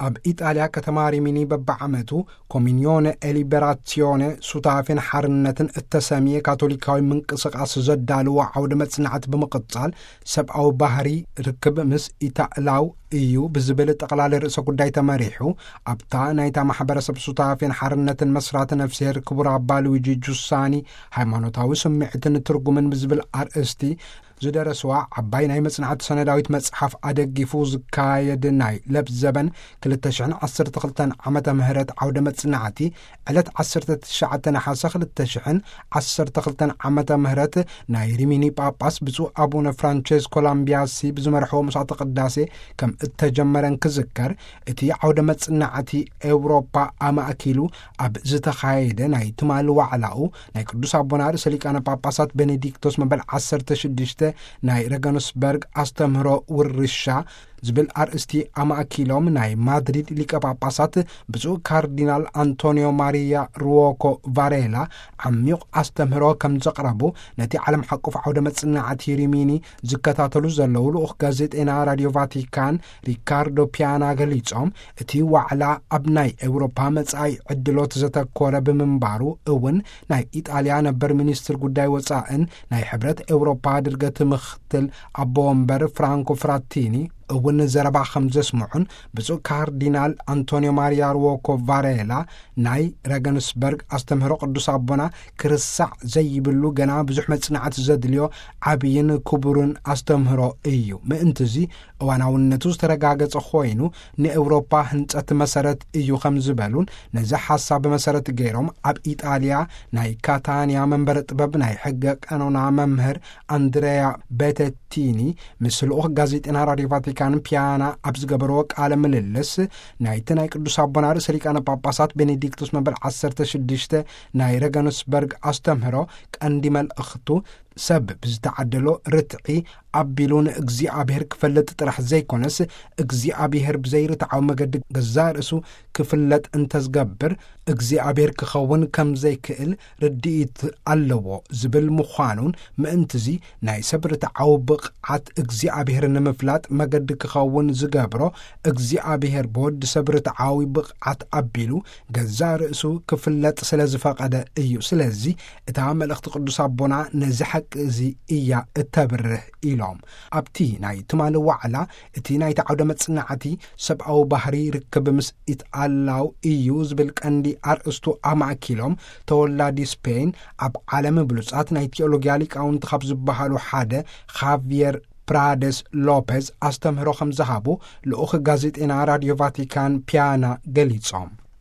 ኣብ ኢጣልያ ከተማ ሪሚኒ በብዓመቱ ኮሚኒዮነ ኤሊበራሲዮነ ሱታፌን ሓርነትን እተሰሚየ ካቶሊካዊ ምንቅስቃስ ዘዳልዎ ዓውደ መጽናዕት ብምቕጻል ሰብኣዊ ባህሪ ርክብ ምስ ኢጣላው እዩ ብዝብል ጠቕላላ ርእሰ ጉዳይ ተመሪሑ ኣብታ ናይታ ማሕበረሰብ ሱታፌን ሓርነትን መስራተ ነፍሴር ክቡር ኣባ ሉዊጂ ጁሳኒ ሃይማኖታዊ ስምዒትን ትርጉምን ብዝብል ኣርእስቲ ዝደረስዋ ዓባይ ናይ መጽናዕቲ ሰነዳዊት መጽሓፍ ኣደጊፉ ዝካየድ ናይ ለብዘበን 2012 ዓመተ ምህረት ዓውደ መጽናዕቲ ዕለት 19 ነሓሰ 2012 ዓመተ ምህረት ናይ ሪሚኒ ጳጳስ ብፁዕ ኣቡነ ፍራንቼስኮ ላምቢያሲ ብዝመርሕዎ መስዋዕተ ቅዳሴ ከም እተጀመረን ክዝከር እቲ ዓውደ መጽናዕቲ ኤውሮፓ ኣማእኪሉ ኣብ ዝተኻየደ ናይ ትማሊ ዋዕላኡ ናይ ቅዱስ ኣቦና ርእሰ ሊቃነ ጳጳሳት ቤኔዲክቶስ መበል 16 ናይ ረገንስበርግ ኣስተምህሮ ውርሻ ዝብል ኣርእስቲ ኣማእኪሎም ናይ ማድሪድ ሊቀ ጳጳሳት ብፁዕ ካርዲናል አንቶኒዮ ማሪያ ሩዎኮ ቫሬላ ዓሚቕ ኣስተምህሮ ከም ዘቕረቡ ነቲ ዓለም ሓቁፍ ዓውደ መጽናዕቲ ሪሚኒ ዝከታተሉ ዘለዉ ልኡኽ ጋዜጤና ራድዮ ቫቲካን ሪካርዶ ፒያና ገሊጾም እቲ ዋዕላ ኣብ ናይ ኤውሮፓ መጻኢ ዕድሎት ዘተኮረ ብምንባሩ እውን ናይ ኢጣልያ ነበር ሚኒስትር ጉዳይ ወፃእን ናይ ሕብረት ኤውሮፓ ድርገት ምኽትል ኣቦ ወንበር ፍራንኮ ፍራቲኒ እውን ዘረባ ከም ዘስምዑን ብፁዕ ካርዲናል አንቶኒዮ ማሪያ ሩዎኮ ቫሬላ ናይ ረገንስበርግ ኣስተምህሮ ቅዱስ ኣቦና ክርስሳዕ ዘይብሉ ገና ብዙሕ መጽናዕቲ ዘድልዮ ዓብይን ክቡርን ኣስተምህሮ እዩ ምእንትዚ እዋናውነቱ ዝተረጋገጸ ኮይኑ ንኤውሮፓ ህንጸት መሰረት እዩ ከም ዝበሉን ነዚ ሓሳብ መሰረት ገይሮም ኣብ ኢጣልያ ናይ ካታንያ መንበረ ጥበብ ናይ ሕገ ቀኖና መምህር አንድሬያ ቤቴቲኒ ምስ ልኡኽ ጋዜጤና ራድዮ ቫቲካን ፒያና ኣብ ዝገበርዎ ቃለ ምልልስ ናይቲ ናይ ቅዱስ ኣቦና ርእሰ ሊቃነ ጳጳሳት ቤኔዲክቶስ መበል 16 ናይ ረገንስበርግ ኣስተምህሮ ቀንዲ መልእኽቱ ሰብ ብዝተዓደሎ ርትዒ ኣቢሉ ንእግዚኣብሔር ክፈለጥ ጥራሕ ዘይኮነስ እግዚኣብሔር ብዘይርትዓዊ መገዲ ገዛ ርእሱ ክፍለጥ እንተዝገብር እግዚኣብሔር ክኸውን ከም ዘይክእል ርድኢት ኣለዎ ዝብል ምዃኑን ምእንትዚ ናይ ሰብ ርትዓዊ ብቕዓት እግዚኣብሔር ንምፍላጥ መገዲ ክኸውን ዝገብሮ እግዚኣብሔር ብወዲ ሰብ ርትዓዊ ብቕዓት ኣቢሉ ገዛ ርእሱ ክፍለጥ ስለ ዝፈቐደ እዩ ስለዚ እታ መልእኽቲ ቅዱስ ኣቦና ነዚ እዚ እያ እተብርህ ኢሎም ኣብቲ ናይ ትማሊ ዋዕላ እቲ ናይ ዓውደ መጽናዕቲ ሰብኣዊ ባህሪ ርክብ ምስ ኢጣላው እዩ ዝብል ቀንዲ ኣርእስቱ ኣማእኪሎም ተወላዲ ስፔን ኣብ ዓለም ብሉጻት ናይ ቴዎሎግያ ሊቃውንቲ ካብ ዝበሃሉ ሓደ ኻቪየር ፕራዴስ ሎፔዝ ኣስተምህሮ ከም ዝሃቡ ልኡኽ ጋዜጤና ራድዮ ቫቲካን ፒያና ገሊጾም